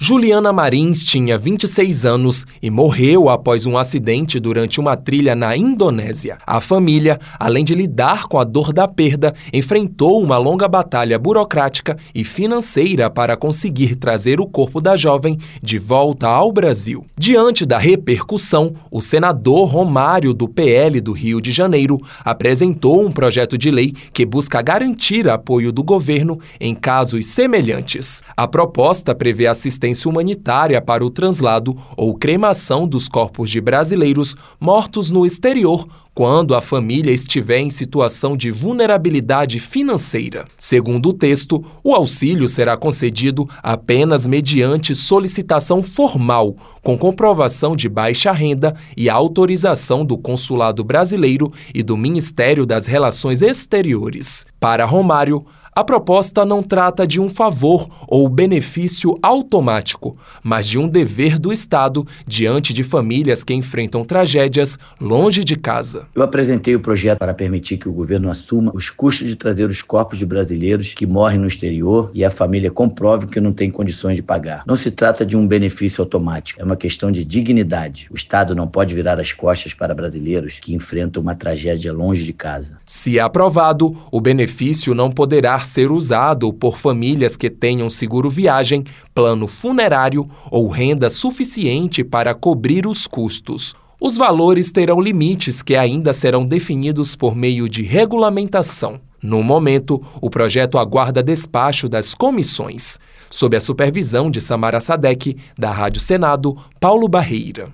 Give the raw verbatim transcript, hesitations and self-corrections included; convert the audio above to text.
Juliana Marins tinha vinte e seis anos e morreu após um acidente durante uma trilha na Indonésia. A família, além de lidar com a dor da perda, enfrentou uma longa batalha burocrática e financeira para conseguir trazer o corpo da jovem de volta ao Brasil. Diante da repercussão, o senador Romário, do P L do Rio de Janeiro, apresentou um projeto de lei que busca garantir apoio do governo em casos semelhantes. A proposta prevê assistência humanitária para o translado ou cremação dos corpos de brasileiros mortos no exterior quando a família estiver em situação de vulnerabilidade financeira. Segundo o texto, o auxílio será concedido apenas mediante solicitação formal, com comprovação de baixa renda e autorização do Consulado Brasileiro e do Ministério das Relações Exteriores. Para Romário, a proposta não trata de um favor ou benefício automático, mas de um dever do Estado diante de famílias que enfrentam tragédias longe de casa. Eu apresentei o projeto para permitir que o governo assuma os custos de trazer os corpos de brasileiros que morrem no exterior e a família comprove que não tem condições de pagar. Não se trata de um benefício automático, é uma questão de dignidade. O Estado não pode virar as costas para brasileiros que enfrentam uma tragédia longe de casa. Se aprovado, o benefício não poderá ser usado por famílias que tenham seguro viagem, plano funerário ou renda suficiente para cobrir os custos. Os valores terão limites que ainda serão definidos por meio de regulamentação. No momento, o projeto aguarda despacho das comissões. Sob a supervisão de Samara Sadek, da Rádio Senado, Paulo Barreira.